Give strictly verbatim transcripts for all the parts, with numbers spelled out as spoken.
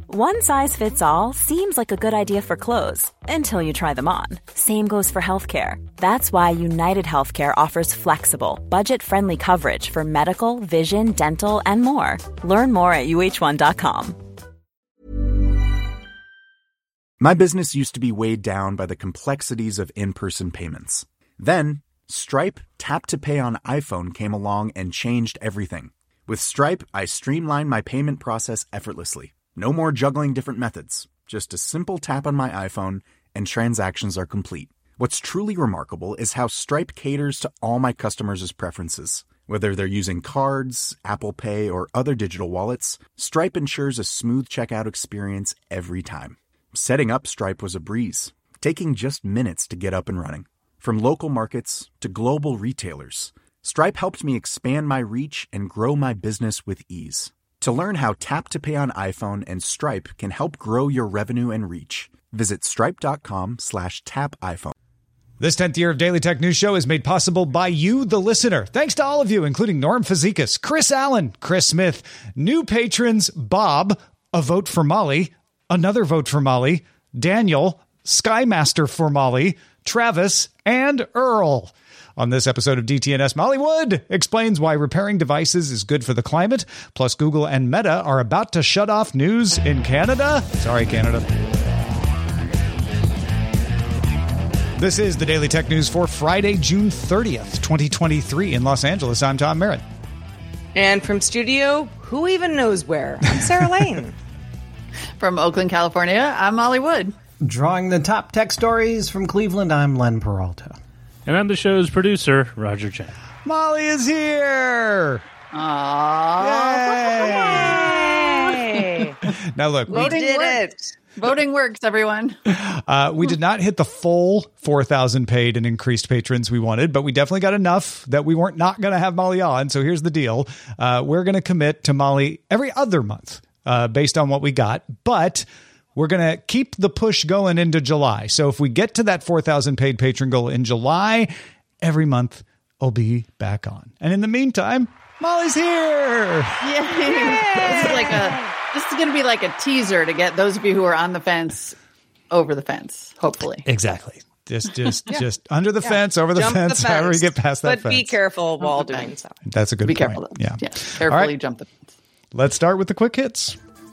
One size fits all seems like a good idea for clothes until you try them on. Same goes for healthcare. That's why United Healthcare offers flexible, budget-friendly coverage for medical, vision, dental, and more. Learn more at U H one dot com. My business used to be weighed down by the complexities of in-person payments. Then, Stripe Tap to Pay on iPhone came along and changed everything. With Stripe, I streamlined my payment process effortlessly. No more juggling different methods. Just a simple tap on my iPhone and transactions are complete. What's truly remarkable is how Stripe caters to all my customers' preferences. Whether they're using cards, Apple Pay, or other digital wallets, Stripe ensures a smooth checkout experience every time. Setting up Stripe was a breeze, taking just minutes to get up and running. From local markets to global retailers, Stripe helped me expand my reach and grow my business with ease. To learn how Tap to Pay on iPhone and Stripe can help grow your revenue and reach, visit stripe.com slash tap iPhone. This tenth year of Daily Tech News Show is made possible by you, the listener. Thanks to all of you, including Norm Fazekas, Chris Allen, Chris Smith, new patrons, Bob, a vote for Molly, another vote for Molly, Daniel, Skymaster for Molly, Travis, and Earl. On this episode of D T N S, Molly Wood explains why repairing devices is good for the climate. Plus, Google and Meta are about to shut off news in Canada. Sorry, Canada. This is the Daily Tech News for Friday, June thirtieth, twenty twenty-three in Los Angeles. I'm Tom Merritt. And from studio, who even knows where? I'm Sarah Lane. From Oakland, California, I'm Molly Wood. Drawing the top tech stories from Cleveland, I'm Len Peralta. And I'm the show's producer, Roger Chen. Molly is here! Aww. Yay! Now look, we Voting did works. it. Voting works, everyone. Uh, we did not hit the full four thousand paid and increased patrons we wanted, but we definitely got enough that we weren't not going to have Molly on. So here's the deal. Uh, we're going to commit to Molly every other month uh, based on what we got, but we're going to keep the push going into July. So if we get to that four thousand paid patron goal in July, every month I'll be back on. And in the meantime, Molly's here. Yay. This is like a, this is going to be like a teaser to get those of you who are on the fence over the fence, hopefully. Exactly. Just, just, yeah. just under the yeah. fence, over the jump fence, the fence, however you get past that but fence. But be careful while doing so. That's a good be point. Careful, yeah. yeah. Carefully right. Jump the fence. Let's start with the quick hits.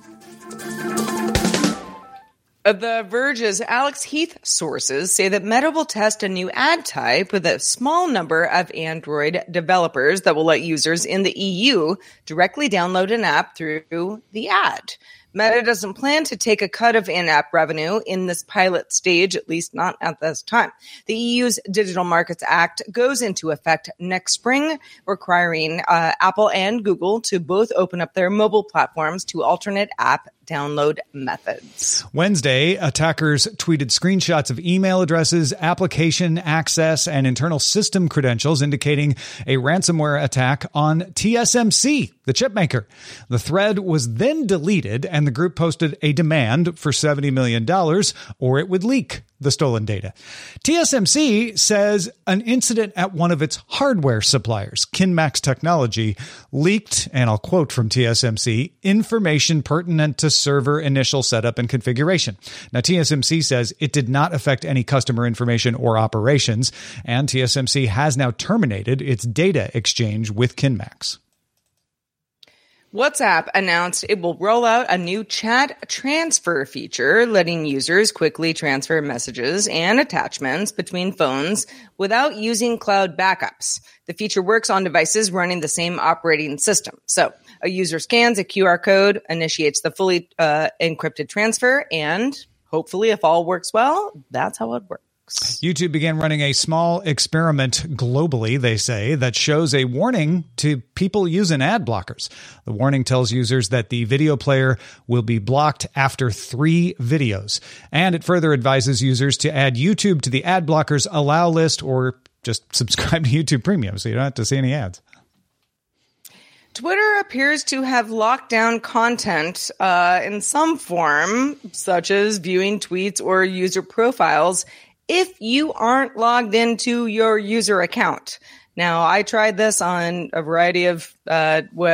The Verge's Alex Heath sources say that Meta will test a new ad type with a small number of Android developers that will let users in the E U directly download an app through the ad. Meta doesn't plan to take a cut of in-app revenue in this pilot stage, at least not at this time. The E U's Digital Markets Act goes into effect next spring, requiring uh, Apple and Google to both open up their mobile platforms to alternate app download methods. Wednesday, attackers tweeted screenshots of email addresses, application access, and internal system credentials indicating a ransomware attack on T S M C, the chip maker. The thread was then deleted, and the group posted a demand for seventy million dollars or it would leak the stolen data. T S M C says an incident at one of its hardware suppliers, Kinmax Technology, leaked, and I'll quote from T S M C, information pertinent to server initial setup and configuration. Now, T S M C says it did not affect any customer information or operations, and T S M C has now terminated its data exchange with Kinmax. WhatsApp announced it will roll out a new chat transfer feature, letting users quickly transfer messages and attachments between phones without using cloud backups. The feature works on devices running the same operating system. So a user scans a Q R code, initiates the fully uh, encrypted transfer, and hopefully, if all works well, that's how it works. YouTube began running a small experiment globally, they say, that shows a warning to people using ad blockers. The warning tells users that the video player will be blocked after three videos. And it further advises users to add YouTube to the ad blockers allow list or just subscribe to YouTube Premium so you don't have to see any ads. Twitter appears to have locked down content uh, in some form, such as viewing tweets or user profiles, if you aren't logged into your user account. Now, I tried this on a variety of uh, web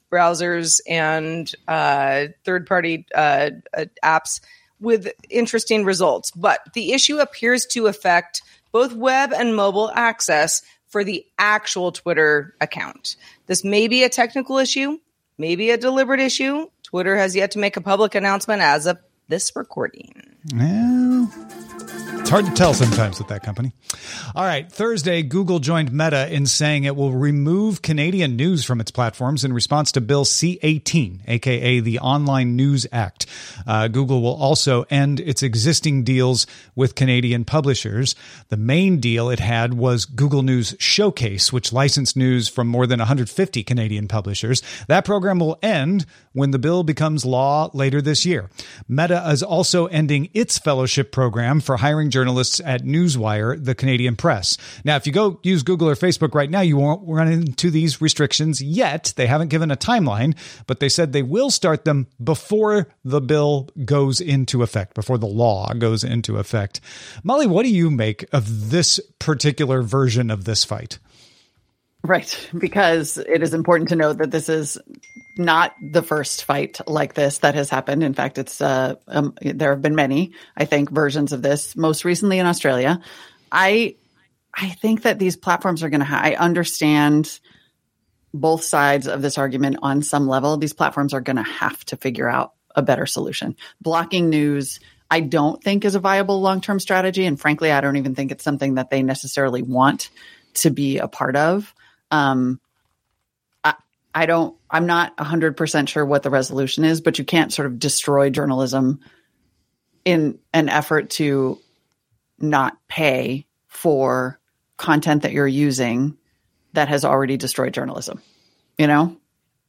browsers and uh, third-party uh, uh, apps with interesting results. But the issue appears to affect both web and mobile access for the actual Twitter account. This may be a technical issue, maybe a deliberate issue. Twitter has yet to make a public announcement as of this recording. Well, it's hard to tell sometimes with that company. All right. Thursday, Google joined Meta in saying it will remove Canadian news from its platforms in response to Bill C eighteen, a k a the Online News Act. Uh, Google will also end its existing deals with Canadian publishers. The main deal it had was Google News Showcase, which licensed news from more than one hundred fifty Canadian publishers. That program will end when the bill becomes law later this year. Meta is also ending its fellowship program for hiring journalists at Newswire, the Canadian press. Now, if you go use Google or Facebook right now, you won't run into these restrictions yet. They haven't given a timeline, but they said they will start them before the bill goes into effect, before the law goes into effect. Molly, what do you make of this particular version of this fight? Right, because it is important to note that this is not the first fight like this that has happened. In fact, it's uh, um, there have been many, I think, versions of this, most recently in Australia. I I think that these platforms are going to ha- – I understand both sides of this argument on some level. These platforms are going to have to figure out a better solution. Blocking news I don't think is a viable long-term strategy, and frankly, I don't even think it's something that they necessarily want to be a part of. Um, I, I don't, I'm not a hundred percent sure what the resolution is, but you can't sort of destroy journalism in an effort to not pay for content that you're using that has already destroyed journalism, you know?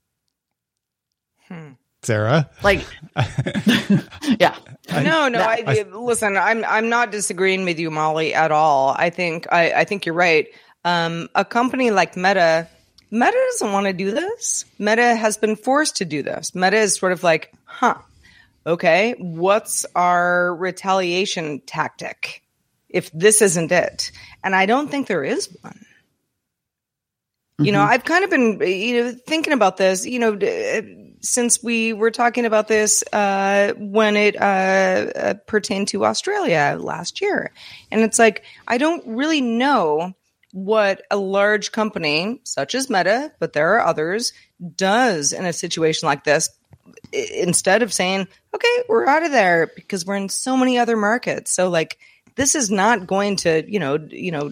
Hmm. Sarah? Like, yeah. No, no. That, I, I listen. I'm I'm not disagreeing with you, Molly, at all. I think I, I think you're right. Um, a company like Meta, Meta doesn't want to do this. Meta has been forced to do this. Meta is sort of like, huh, okay, what's our retaliation tactic if this isn't it? And I don't think there is one. Mm-hmm. You know, I've kind of been, you know, thinking about this, you know, since we were talking about this uh, when it uh, uh, pertained to Australia last year. And it's like, I don't really know what a large company such as Meta, but there are others, does in a situation like this. Instead of saying, okay, we're out of there because we're in so many other markets. So like, this is not going to, you know, you know,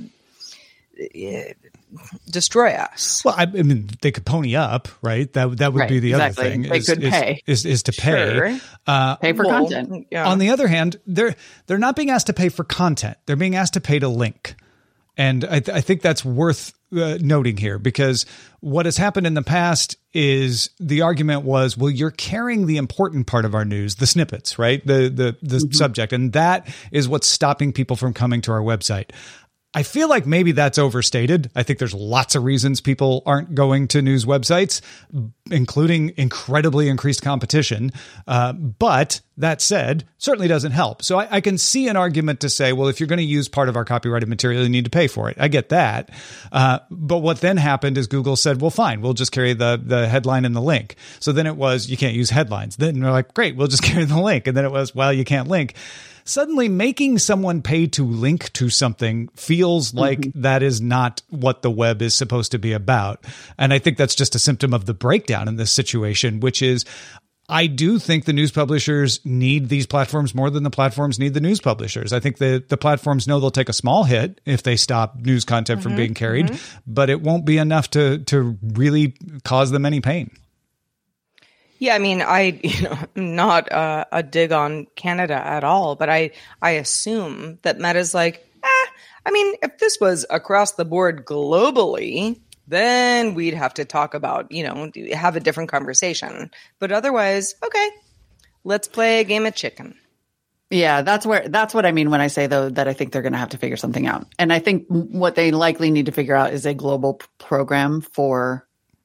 destroy us. Well, I mean, they could pony up, right? That that would right, be the exactly. other thing. They is, could is, pay. Is, is, is to pay. Sure. Uh, pay for well, content. Yeah. On the other hand, they're they're not being asked to pay for content. They're being asked to pay to link. And I, th- I think that's worth uh, noting here, because what has happened in the past is the argument was, well, you're carrying the important part of our news, the snippets, right? The the the mm-hmm. subject. And that is what's stopping people from coming to our website. I feel like maybe that's overstated. I think there's lots of reasons people aren't going to news websites, including incredibly increased competition. Uh, but that said, certainly doesn't help. So I, I can see an argument to say, well, if you're going to use part of our copyrighted material, you need to pay for it. I get that. Uh, but what then happened is Google said, well, fine, we'll just carry the, the headline and the link. So then it was, you can't use headlines. Then they're like, great, we'll just carry the link. And then it was, well, you can't link. Suddenly making someone pay to link to something feels like mm-hmm. that is not what the web is supposed to be about. And I think that's just a symptom of the breakdown in this situation, which is, I do think the news publishers need these platforms more than the platforms need the news publishers. I think the, the platforms know they'll take a small hit if they stop news content mm-hmm. from being carried, mm-hmm. but it won't be enough to to really cause them any pain. Yeah, I mean, I, you know, I'm not uh, a dig on Canada at all, but I, I assume that Meta's like, eh, I mean, if this was across the board globally, then we'd have to talk about, you know, have a different conversation. But otherwise, okay, let's play a game of chicken. Yeah, that's where that's what I mean when I say, though, that I think they're going to have to figure something out. And I think what they likely need to figure out is a global p- program for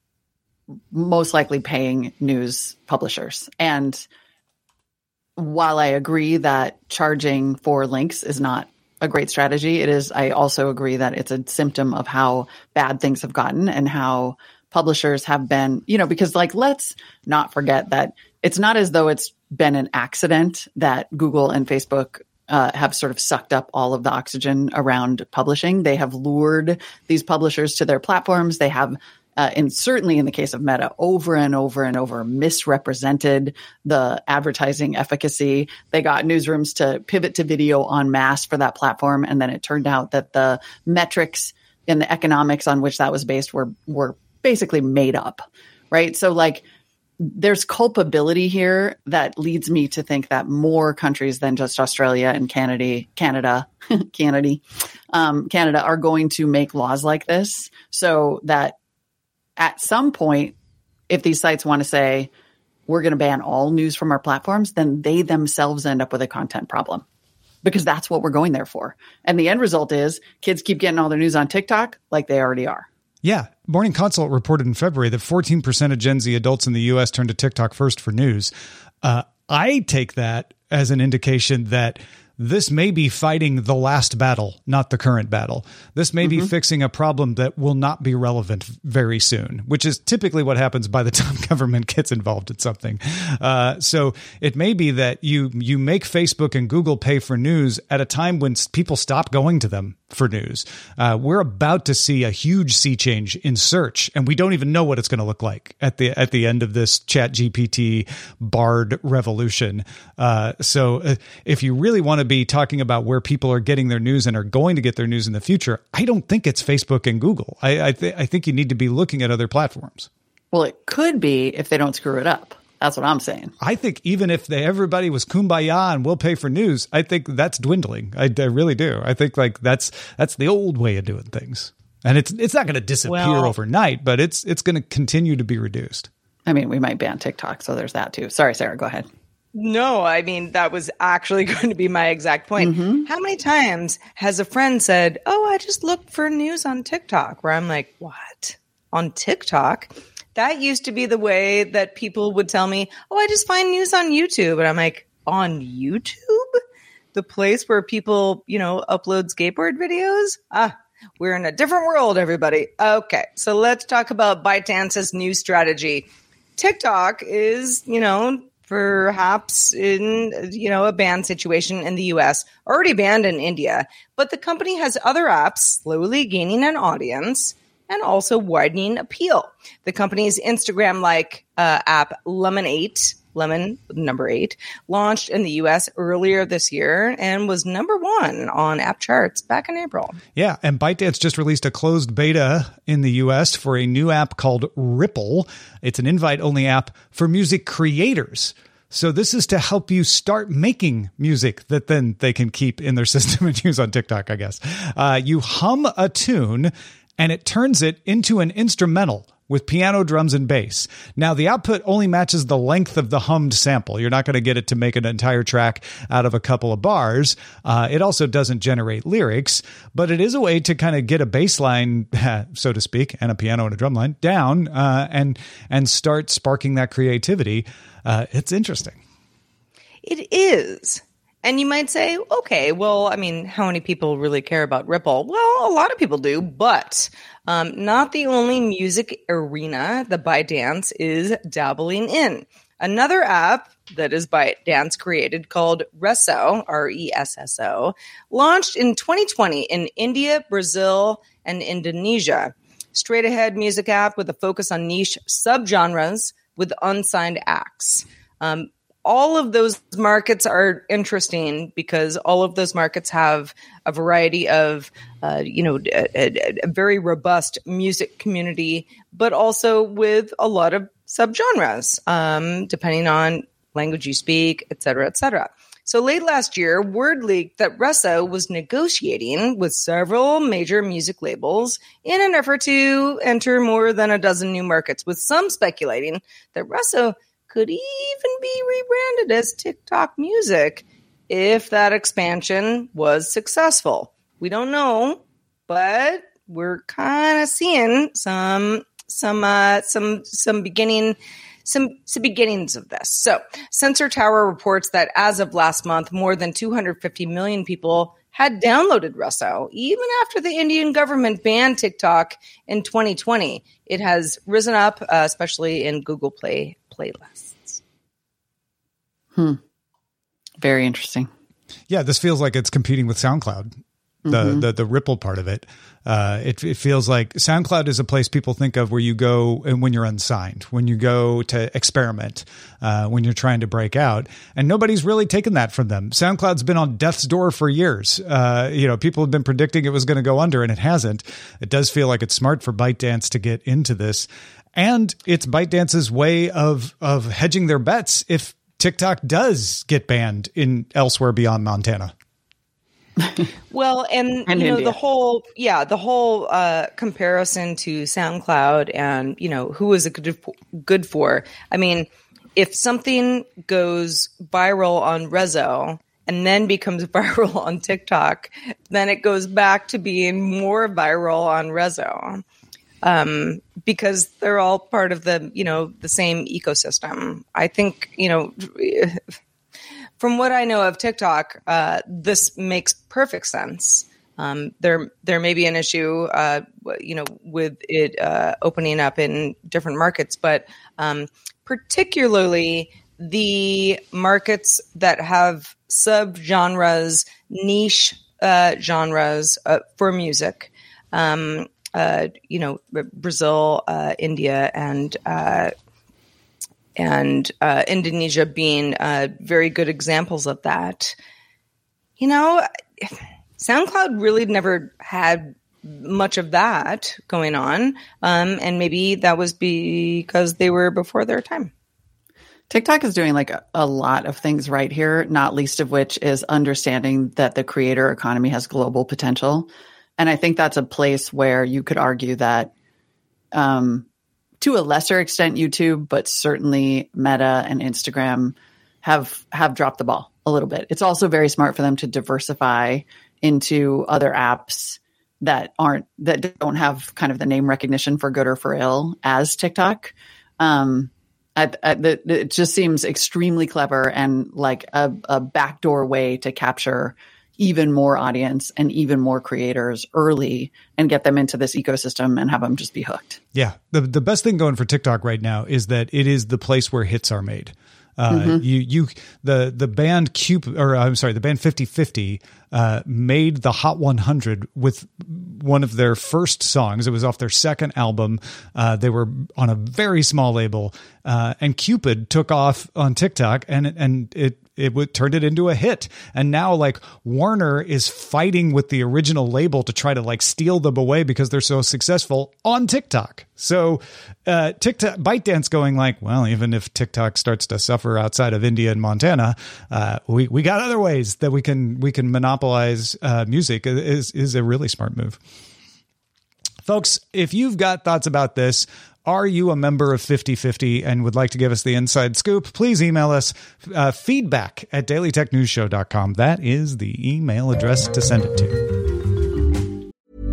most likely paying news publishers. And while I agree that charging for links is not a great strategy, it is, I also agree that it's a symptom of how bad things have gotten and how publishers have been, you know, because like, let's not forget that it's not as though it's been an accident that Google and Facebook uh, have sort of sucked up all of the oxygen around publishing. They have lured these publishers to their platforms. They have, uh, and certainly in the case of Meta, over and over and over misrepresented the advertising efficacy. They got newsrooms to pivot to video en masse for that platform. And then it turned out that the metrics and the economics on which that was based were, were basically made up, right? So like, there's culpability here that leads me to think that more countries than just Australia and Canada, Canada, Canada, um, Canada are going to make laws like this, so that at some point, if these sites want to say we're going to ban all news from our platforms, then they themselves end up with a content problem, because that's what we're going there for. And the end result is kids keep getting all their news on TikTok like they already are. Yeah. Morning Consult reported in February that fourteen percent of Gen Z adults in the U S turn to TikTok first for news. Uh, I take that as an indication that this may be fighting the last battle, not the current battle. This may mm-hmm. be fixing a problem that will not be relevant very soon, which is typically what happens by the time government gets involved in something. Uh, so it may be that you you make Facebook and Google pay for news at a time when people stop going to them for news. Uh, we're about to see a huge sea change in search, and we don't even know what it's going to look like at the at the end of this Chat G P T Bard revolution. Uh, so uh, if you really want to be talking about where people are getting their news and are going to get their news in the future, I don't think it's Facebook and Google. I I, th- I think you need to be looking at other platforms. Well, it could be if they don't screw it up. That's what I'm saying. I think even if they, everybody was kumbaya and we'll pay for news, I think that's dwindling. I, I really do. I think like that's that's the old way of doing things, and it's it's not going to disappear well, overnight, but it's it's going to continue to be reduced. I mean, we might ban TikTok, so there's that too. Sorry, Sarah, go ahead. No, I mean, that was actually going to be my exact point. Mm-hmm. How many times has a friend said, "Oh, I just looked for news on TikTok," where I'm like, "What? On TikTok?" That used to be the way that people would tell me, "Oh, I just find news on YouTube." And I'm like, on YouTube? The place where people, you know, upload skateboard videos? Ah, we're in a different world, everybody. Okay, so let's talk about ByteDance's new strategy. TikTok is, you know, perhaps in, you know, a ban situation in the U S, already banned in India, but the company has other apps slowly gaining an audience and also widening appeal. The company's Instagram-like uh, app Lemon eight, Lemon number eight, launched in the U S earlier this year and was number one on app charts back in April. Yeah, and ByteDance just released a closed beta in the U S for a new app called Ripple. It's an invite-only app for music creators. So this is to help you start making music that then they can keep in their system and use on TikTok, I guess. Uh, you hum a tune, and it turns it into an instrumental with piano, drums, and bass. Now, the output only matches the length of the hummed sample. You're not going to get it to make an entire track out of a couple of bars. Uh, it also doesn't generate lyrics, but it is a way to kind of get a bass line, so to speak, and a piano and a drum line down uh, and, and start sparking that creativity. Uh, it's interesting. It is. And you might say, okay, well, I mean, how many people really care about Ripple? Well, a lot of people do, but um, not the only music arena that ByteDance is dabbling in. Another app that is ByteDance created called Resso, R E S S O, launched in twenty twenty in India, Brazil, and Indonesia. Straight ahead music app with a focus on niche subgenres with unsigned acts. Um, All of those markets are interesting because all of those markets have a variety of, uh, you know, a, a, a very robust music community, but also with a lot of subgenres, um, depending on language you speak, et cetera, et cetera. So late last year, word leaked that Resso was negotiating with several major music labels in an effort to enter more than a dozen new markets, with some speculating that Resso could even be rebranded as TikTok Music if that expansion was successful. We don't know, but we're kind of seeing some some uh, some some beginning some some beginnings of this. So, Sensor Tower reports that as of last month, more than two hundred fifty million people had downloaded Resso. Even after the Indian government banned TikTok in twenty twenty, it has risen up, uh, especially in Google Play playlists. Hmm. Very interesting. Yeah, this feels like it's competing with SoundCloud. The, mm-hmm. the the Ripple part of it. Uh, it, it feels like SoundCloud is a place people think of where you go and when you're unsigned, when you go to experiment, uh, when you're trying to break out, and nobody's really taken that from them. SoundCloud's been on death's door for years. Uh, you know, people have been predicting it was going to go under, and it hasn't. It does feel like it's smart for ByteDance to get into this, and it's ByteDance's way of of hedging their bets if TikTok does get banned in elsewhere beyond Montana. Well, and, and you know, India. the whole, yeah, the whole uh, comparison to SoundCloud and, you know, who is it good, good for? I mean, if something goes viral on Resso and then becomes viral on TikTok, then it goes back to being more viral on Resso. Um, because they're all part of the, you know, the same ecosystem. I think, you know, from what I know of TikTok, uh, this makes perfect sense. Um, there, there may be an issue, uh, you know, with it uh, opening up in different markets, but um, particularly the markets that have sub-genres, niche uh, genres uh, for music. Um, uh, you know, Brazil, uh, India, and uh, and uh, Indonesia being uh, very good examples of that. You know, SoundCloud really never had much of that going on, um, and maybe that was because they were before their time. TikTok is doing like a, a lot of things right here, not least of which is understanding that the creator economy has global potential. And I think that's a place where you could argue that um, to a lesser extent YouTube, but certainly Meta and Instagram have have dropped the ball a little bit. It's also very smart for them to diversify into other apps that aren't that don't have kind of the name recognition for good or for ill as TikTok. Um, I, I, the, it just seems extremely clever and like a, a backdoor way to capture even more audience and even more creators early and get them into this ecosystem and have them just be hooked. Yeah. The the best thing going for TikTok right now is that it is the place where hits are made. Uh, mm-hmm. you, you, the, the band Cupid, or I'm sorry, the band fifty fifty, uh, made the Hot one hundred with one of their first songs. It was off their second album. Uh, they were on a very small label, uh, and Cupid took off on TikTok and, and it, it would turned it into a hit. And now like Warner is fighting with the original label to try to like steal them away because they're so successful on TikTok. So, uh, TikTok, ByteDance going like, well, even if TikTok starts to suffer outside of India and Montana, uh, we, we got other ways that we can, we can monopolize, uh, music is, is a really smart move. Folks, if you've got thoughts about this, are you a member of fifty fifty and would like to give us the inside scoop? Please email us uh, feedback at daily tech news show dot com. That is the email address to send it to.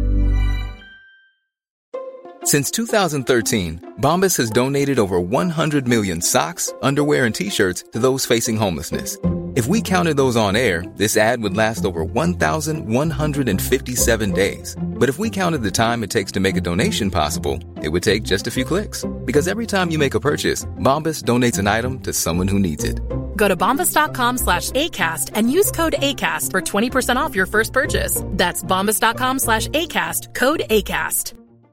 Since two thousand thirteen, Bombas has donated over one hundred million socks, underwear, and T-shirts to those facing homelessness. If we counted those on air, this ad would last over one thousand one hundred fifty-seven days. But if we counted the time it takes to make a donation possible, it would take just a few clicks. Because every time you make a purchase, Bombas donates an item to someone who needs it. Go to bombas.com slash ACAST and use code ACAST for twenty percent off your first purchase. That's bombas.com slash ACAST, code ACAST.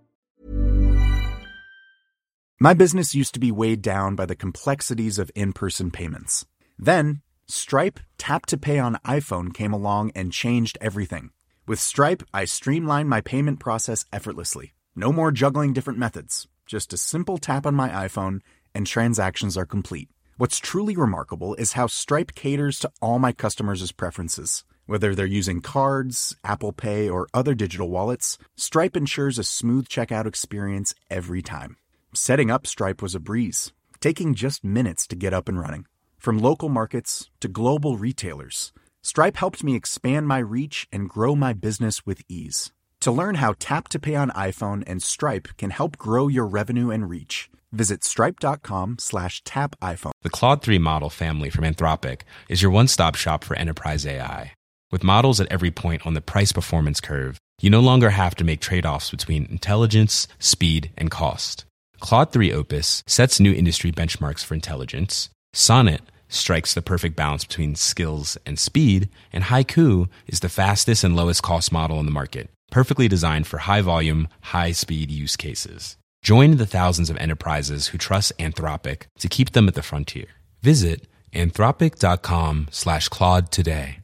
My business used to be weighed down by the complexities of in-person payments. Then, Stripe Tap to Pay on iPhone came along and changed everything. With Stripe, I streamlined my payment process effortlessly. No more juggling different methods. Just a simple tap on my iPhone and transactions are complete. What's truly remarkable is how Stripe caters to all my customers' preferences. Whether they're using cards, Apple Pay, or other digital wallets, Stripe ensures a smooth checkout experience every time. Setting up Stripe was a breeze, taking just minutes to get up and running. From local markets to global retailers, Stripe helped me expand my reach and grow my business with ease. To learn how Tap to Pay on iPhone and Stripe can help grow your revenue and reach, visit stripe.com slash tap iPhone. The Claude three model family from Anthropic is your one-stop shop for enterprise A I. With models at every point on the price-performance curve, you no longer have to make trade-offs between intelligence, speed, and cost. Claude three Opus sets new industry benchmarks for intelligence. Sonnet strikes the perfect balance between skills and speed. And Haiku is the fastest and lowest cost model in the market, perfectly designed for high-volume, high-speed use cases. Join the thousands of enterprises who trust Anthropic to keep them at the frontier. Visit anthropic.com slash Claude today.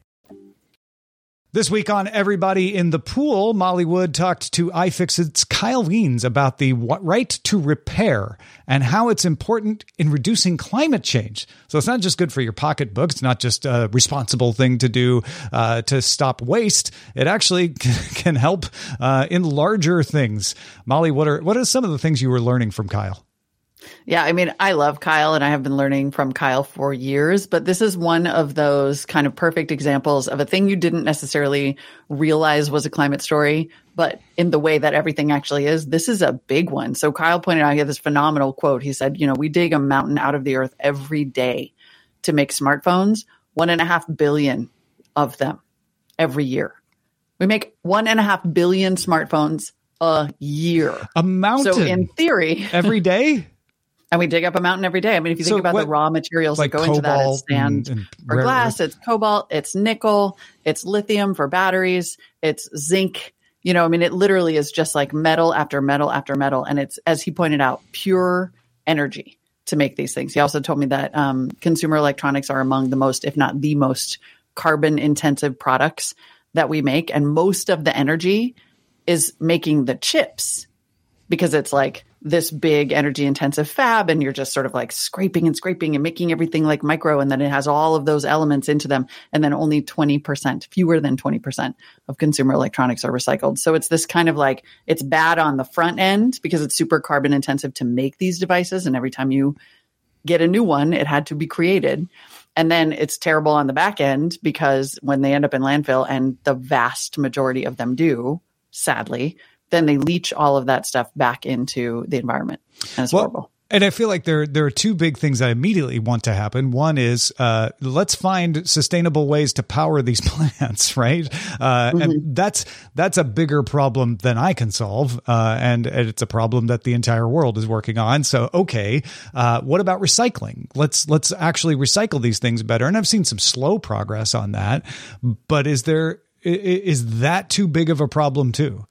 This week on Everybody in the Pool, Molly Wood talked to iFixit's Kyle Wiens about the right to repair and how it's important in reducing climate change. So it's not just good for your pocketbook. It's not just a responsible thing to do uh, to stop waste. It actually can help uh, in larger things. Molly, what are what are some of the things you were learning from Kyle? Yeah, I mean, I love Kyle and I have been learning from Kyle for years, but this is one of those kind of perfect examples of a thing you didn't necessarily realize was a climate story, but in the way that everything actually is, this is a big one. So Kyle pointed out, he had this phenomenal quote. He said, you know, we dig a mountain out of the earth every day to make smartphones, one and a half billion of them every year. We make one and a half billion smartphones a year. A mountain? So in theory. Every day? And we dig up a mountain every day. I mean, if you think So about what- the raw materials like that go into that, it's cobalt and- sand and for rare glass, earth? it's cobalt, it's nickel, it's lithium for batteries, it's zinc. You know, I mean, it literally is just like metal after metal after metal. And it's, as he pointed out, pure energy to make these things. He also told me that um, consumer electronics are among the most, if not the most, carbon intensive products that we make. And most of the energy is making the chips, because it's like this big energy intensive fab and you're just sort of like scraping and scraping and making everything like micro. And then it has all of those elements into them. And then only twenty percent, fewer than twenty percent of consumer electronics are recycled. So it's this kind of like, it's bad on the front end because it's super carbon intensive to make these devices. And every time you get a new one, it had to be created. And then it's terrible on the back end because when they end up in landfill, and the vast majority of them do, sadly, then they leach all of that stuff back into the environment. And it's Well, horrible. And I feel like there there are two big things that immediately want to happen. One is uh, let's find sustainable ways to power these plants, right? Uh, Mm-hmm. And that's that's a bigger problem than I can solve, uh, and, and it's a problem that the entire world is working on. So, okay, uh, what about recycling? Let's let's actually recycle these things better. And I've seen some slow progress on that, but is there i- i- is that too big of a problem too?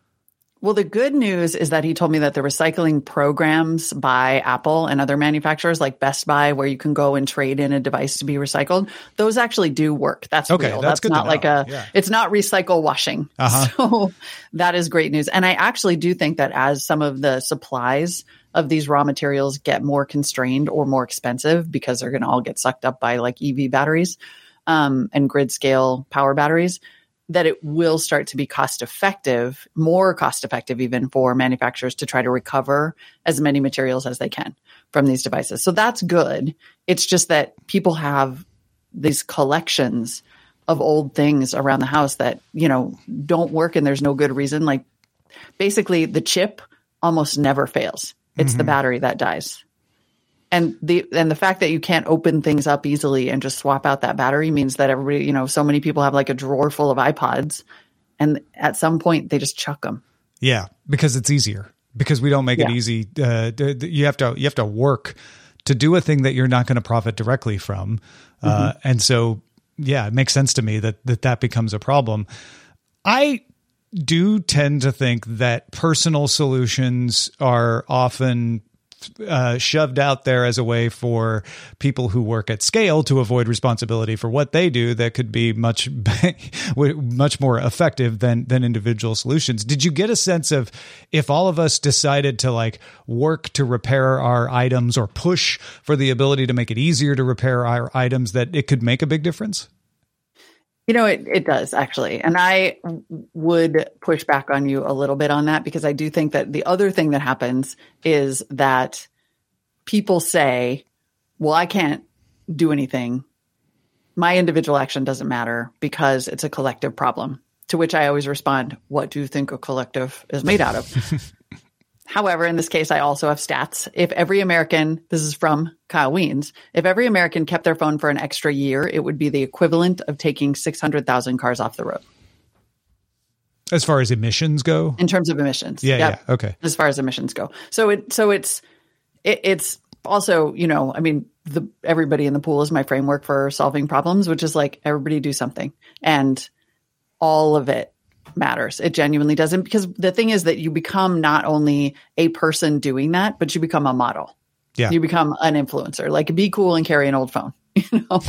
Well, the good news is that he told me that the recycling programs by Apple and other manufacturers like Best Buy, where you can go and trade in a device to be recycled, those actually do work. That's Okay, real. that's That's, good to not like know. a, Yeah. it's not recycle washing. Uh-huh. So that is great news. And I actually do think that as some of the supplies of these raw materials get more constrained or more expensive, because they're going to all get sucked up by like E V batteries um, and grid scale power batteries, that it will start to be cost effective, more cost effective even for manufacturers to try to recover as many materials as they can from these devices. So that's good. It's just that people have these collections of old things around the house that, you know, don't work and there's no good reason. Like basically the chip almost never fails. It's Mm-hmm. the battery that dies. And the and the fact that you can't open things up easily and just swap out that battery means that everybody, you know, so many people have like a drawer full of iPods, and at some point they just chuck them. Yeah, because it's easier. Because we don't make it Yeah. easy. Uh, d- d- you have to you have to work to do a thing that you're not going to profit directly from, uh, and so yeah, it makes sense to me that that that becomes a problem. I do tend to think that personal solutions are often uh, shoved out there as a way for people who work at scale to avoid responsibility for what they do that could be much, much more effective than, than individual solutions. Did you get a sense of if all of us decided to like work to repair our items or push for the ability to make it easier to repair our items, that it could make a big difference? You know, it, it does actually. And I w- would push back on you a little bit on that, because I do think that the other thing that happens is that people say, well, I can't do anything. My individual action doesn't matter because it's a collective problem. To which I always respond, what do you think a collective is made out of? However, in this case, I also have stats. If every American, this is from Kyle Wiens, if every American kept their phone for an extra year, it would be the equivalent of taking six hundred thousand cars off the road. As far as emissions go? In terms of emissions. Yeah, yep. yeah. Okay. As far as emissions go. So it so it's it, it's also, you know, I mean, the everybody in the pool is my framework for solving problems, which is like everybody do something. And all of it matters. It genuinely doesn't, because the thing is that you become not only a person doing that, but you become a model. Yeah. You become an influencer. Like, be cool and carry an old phone. You know?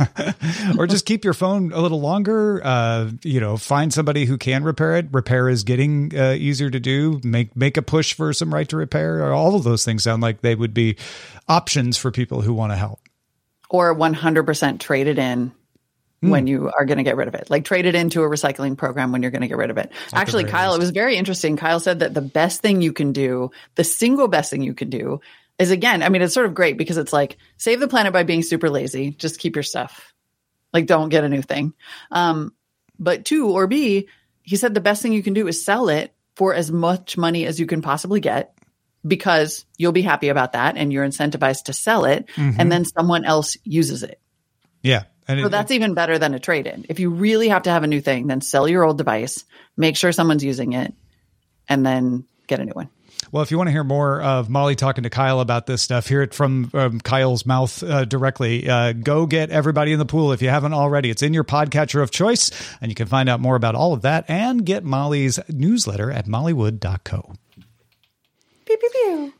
Or just keep your phone a little longer. Uh, you know, find somebody who can repair it. Repair is getting uh, easier to do. Make make a push for some right to repair. All of those things sound like they would be options for people who want to help. Or one hundred percent trade it in when you are going to get rid of it. Like, trade it into a recycling program when you're going to get rid of it. Like Actually, Kyle, least. It was very interesting. Kyle said that the best thing you can do, the single best thing you can do is, again, I mean, it's sort of great because it's like, save the planet by being super lazy. Just keep your stuff. Like, don't get a new thing. Um, but two, or B, he said the best thing you can do is sell it for as much money as you can possibly get, because you'll be happy about that and you're incentivized to sell it, mm-hmm. and then someone else uses it. Yeah. And so it, that's even better than a trade-in. If you really have to have a new thing, then sell your old device, make sure someone's using it, and then get a new one. Well, if you want to hear more of Molly talking to Kyle about this stuff, hear it from um, Kyle's mouth uh, directly, uh, go get Everybody in the Pool if you haven't already. It's in your podcatcher of choice, and you can find out more about all of that and get Molly's newsletter at mollywood dot co. Pew, pew, pew.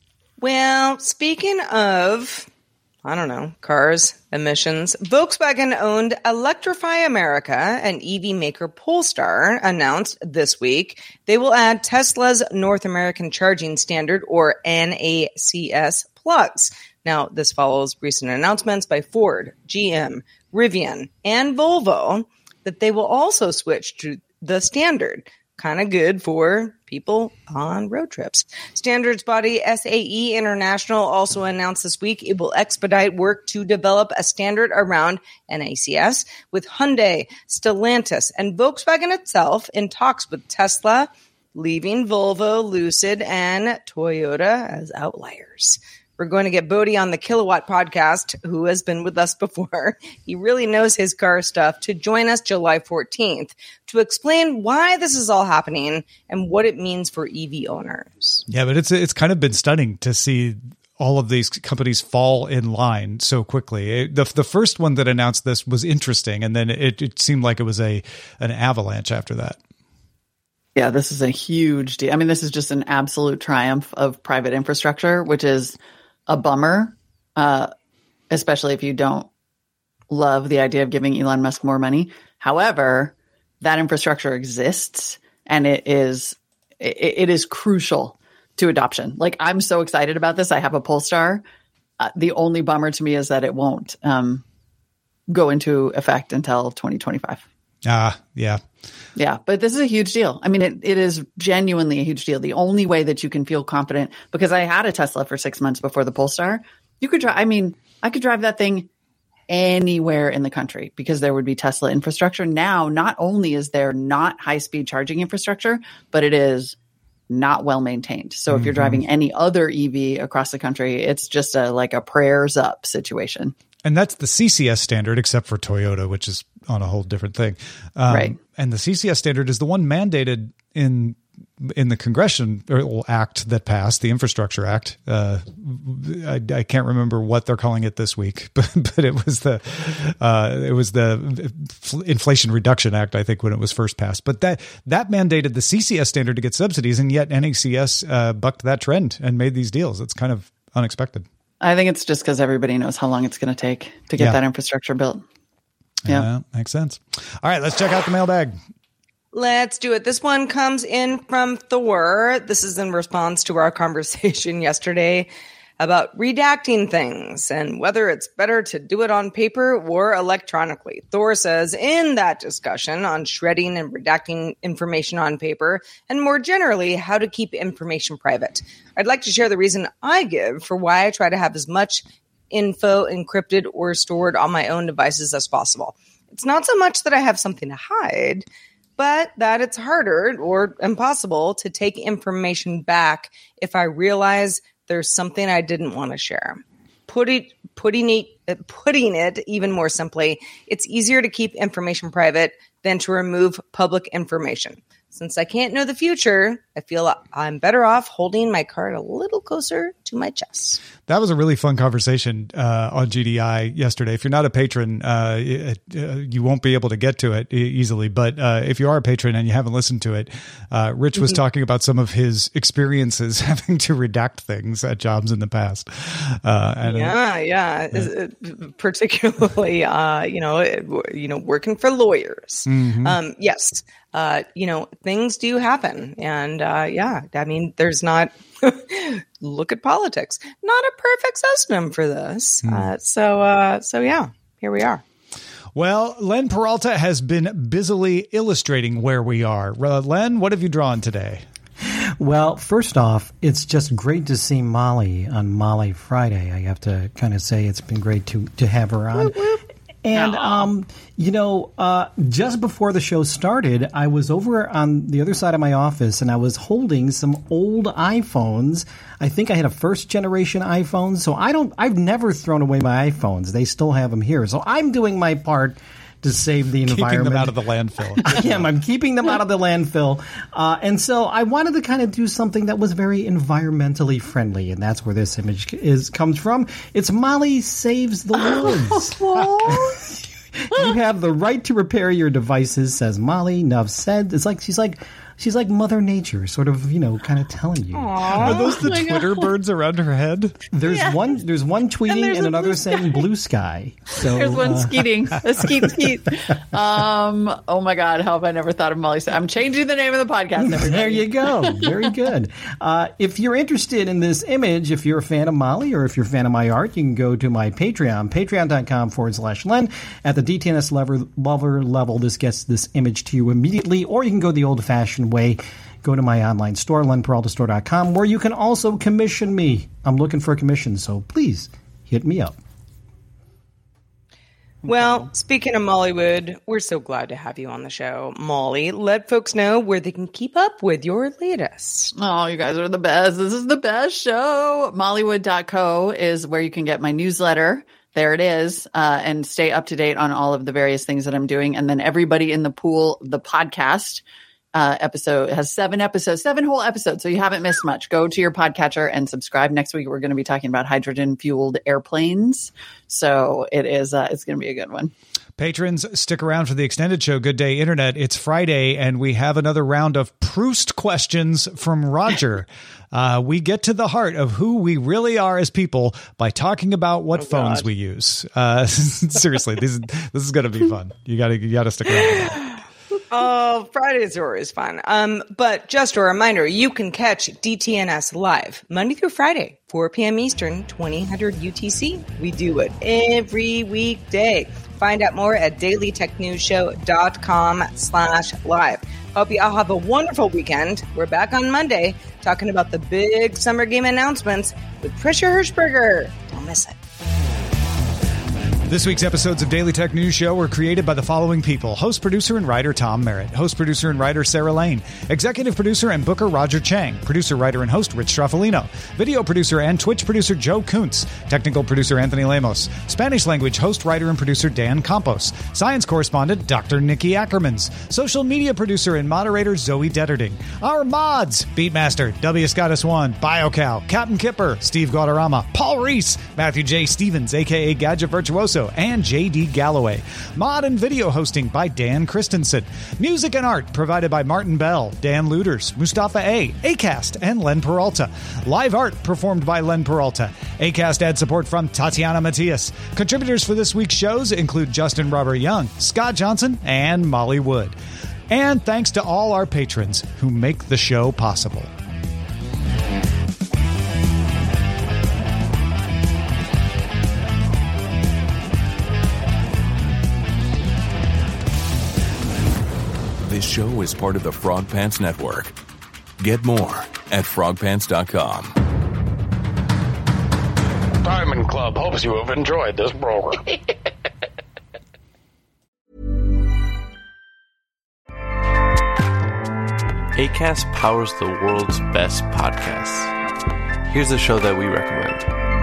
Well, speaking of, I don't know, cars, emissions, Volkswagen-owned Electrify America, an E V maker Polestar, announced this week they will add Tesla's North American Charging Standard, or N A C S, plugs. Now, this follows recent announcements by Ford, G M, Rivian, and Volvo that they will also switch to the standard. Kind of good for people on road trips. Standards body S A E International also announced this week it will expedite work to develop a standard around N A C S, with Hyundai, Stellantis, and Volkswagen itself in talks with Tesla, leaving Volvo, Lucid, and Toyota as outliers. We're going to get Bodhi on the Kilowatt podcast, who has been with us before. He really knows his car stuff, to join us July fourteenth to explain why this is all happening and what it means for E V owners. Yeah, but it's it's kind of been stunning to see all of these companies fall in line so quickly. It, the the first one that announced this was interesting, and then it, it seemed like it was a an avalanche after that. Yeah, this is a huge deal. I mean, this is just an absolute triumph of private infrastructure, which is a bummer, uh, especially if you don't love the idea of giving Elon Musk more money. However, that infrastructure exists, and it is it, it is crucial to adoption. Like, I'm so excited about this. I have a Polestar. Uh, the only bummer to me is that it won't um, go into effect until twenty twenty-five. Ah, yeah. Yeah, but this is a huge deal. I mean, it, it is genuinely a huge deal. The only way that you can feel confident, because I had a Tesla for six months before the Polestar, you could drive, I mean, I could drive that thing anywhere in the country because there would be Tesla infrastructure. Now, not only is there not high-speed charging infrastructure, but it is not well maintained. So mm-hmm. if you're driving any other E V across the country, it's just a like a prayers up situation. And that's the C C S standard, except for Toyota, which is on a whole different thing. Um, right. And the C C S standard is the one mandated in in the Congressional Act that passed, the Infrastructure Act. Uh, I, I can't remember what they're calling it this week, but but it was the uh, it was the Inflation Reduction Act, I think, when it was first passed. But that that mandated the C C S standard to get subsidies, and yet N A C S uh, bucked that trend and made these deals. It's kind of unexpected. I think it's just because everybody knows how long it's going to take to get yeah. that infrastructure built. Yeah, uh, makes sense. All right, let's check out the mailbag. Let's do it. This one comes in from Thor. This is in response to our conversation yesterday about redacting things and whether it's better to do it on paper or electronically. Thor says, in that discussion on shredding and redacting information on paper, and more generally, how to keep information private, I'd like to share the reason I give for why I try to have as much info encrypted or stored on my own devices as possible. It's not so much that I have something to hide, but that it's harder or impossible to take information back if I realize there's something I didn't want to share. Put it, putting it, putting it even more simply, it's easier to keep information private than to remove public information. Since I can't know the future, I feel I'm better off holding my card a little closer to my chest. That was a really fun conversation uh, on G D I yesterday. If you're not a patron, uh, it, uh, you won't be able to get to it easily. But uh, if you are a patron and you haven't listened to it, uh, Rich was mm-hmm. talking about some of his experiences having to redact things at jobs in the past. Uh, and yeah, it, yeah, yeah. Particularly, uh, you know, you know, working for lawyers. Mm-hmm. Um, yes. Uh, you know, things do happen. And uh, yeah, I mean, there's not, look at politics, not a perfect system for this. Mm. Uh, so, uh, so yeah, here we are. Well, Len Peralta has been busily illustrating where we are. Uh, Len, what have you drawn today? Well, first off, it's just great to see Molly on Molly Friday. I have to kind of say it's been great to, to have her on. Whoop, whoop. And, um, you know, uh, just before the show started, I was over on the other side of my office and I was holding some old iPhones. I think I had a first generation iPhone. So I don't, I've never thrown away my iPhones. They still have them here. So I'm doing my part to save the environment. Keeping them out of the landfill. I am. I'm keeping them out of the landfill. Uh, and so I wanted to kind of do something that was very environmentally friendly, and that's where this image is comes from. It's Molly Saves the Woods. You have the right to repair your devices, says Molly. Nuff said. It's like she's like she's like Mother Nature, sort of, you know, kind of telling you. Aww. Are those the oh Twitter God. birds around her head? There's yeah. one. There's one tweeting and, and another blue saying blue sky. So there's one uh, skeeting. A skeet skeet. Um. Oh my God! How have I never thought of Molly? I'm changing the name of the podcast. There you go. Very good. Uh, if you're interested in this image, if you're a fan of Molly or if you're a fan of my art, you can go to my Patreon, patreon.com forward slash Len. At the D T N S lover, lover level, this gets this image to you immediately, or you can go the old-fashioned way. Go to my online store, len peralta store dot com, where you can also commission me. I'm looking for a commission, so please hit me up. Well, speaking of Mollywood, we're so glad to have you on the show. Molly, let folks know where they can keep up with your latest. Oh, you guys are the best. This is the best show. Mollywood dot co is where you can get my newsletter. There it is, uh, and stay up to date on all of the various things that I'm doing. And then Everybody in the Pool, the podcast uh, episode has seven episodes, seven whole episodes. So you haven't missed much. Go to your podcatcher and subscribe. Next week, we're going to be talking about hydrogen fueled airplanes. So it is, uh, it's going to be a good one. Patrons, stick around for the extended show, Good Day Internet. It's Friday, and we have another round of Proust questions from Roger. Uh, we get to the heart of who we really are as people by talking about what oh, phones God. we use. Uh, seriously, this is this is going to be fun. You got to you got to stick around. Oh, Fridays are always fun. Um, but just a reminder, you can catch D T N S live Monday through Friday, four p.m. Eastern, twenty hundred U T C. We do it every weekday. Find out more at dailytechnewsshow.com slash live. Hope you all have a wonderful weekend. We're back on Monday talking about the big summer game announcements with Trisha Hirschberger. Don't miss it. This week's episodes of Daily Tech News Show were created by the following people. Host, producer, and writer Tom Merritt. Host, producer, and writer Sarah Lane. Executive producer and booker Roger Chang. Producer, writer, and host Rich Straffolino. Video producer and Twitch producer Joe Kuntz. Technical producer Anthony Lemos. Spanish language host, writer, and producer Dan Campos. Science correspondent Doctor Nikki Ackermans. Social media producer and moderator Zoe Detterding. Our mods, Beatmaster, W. Scottus One, BioCow, Captain Kipper, Steve Guadarrama, Paul Reese, Matthew J. Stevens, a k a. Gadget Virtuoso, and J D. Galloway. Mod and video hosting by Dan Christensen. Music and art provided by Martin Bell, Dan Luders, Mustafa A., Acast, and Len Peralta. Live art performed by Len Peralta. Acast ad support from Tatiana Matias. Contributors for this week's shows include Justin Robert Young, Scott Johnson, and Molly Wood. And thanks to all our patrons who make the show possible. This show is part of the Frog Pants Network. Get more at frog pants dot com. Diamond Club hopes you have enjoyed this program. Acast powers the world's best podcasts. Here's a show that we recommend.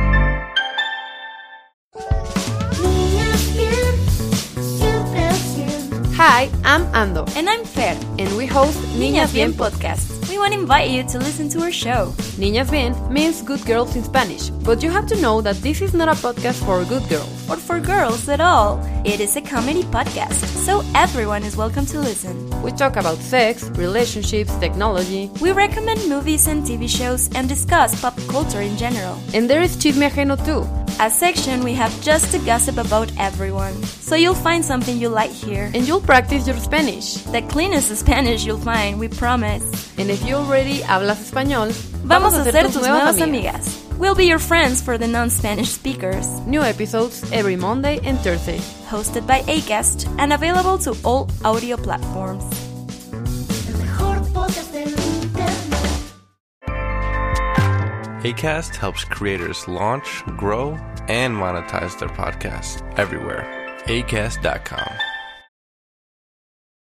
Hi, I'm Ando. And I'm Fer. And we host Niñas Bien podcast. We want to invite you to listen to our show. Niñas Bien means good girls in Spanish, but you have to know that this is not a podcast for good girls. Or for girls at all. It is a comedy podcast, so everyone is welcome to listen. We talk about sex, relationships, technology. We recommend movies and T V shows and discuss pop culture in general. And there is Chisme Ajeno too, a section we have just to gossip about everyone. So you'll find something you like here. And you'll practice your Spanish. The cleanest Spanish you'll find, we promise. And if you already hablas español, vamos a ser tus nuevas amigas. We'll be your friends for the non-Spanish speakers. New episodes every Monday and Thursday. Hosted by Acast and available to all audio platforms. Acast helps creators launch, grow, and monetize their podcasts everywhere. Acast dot com.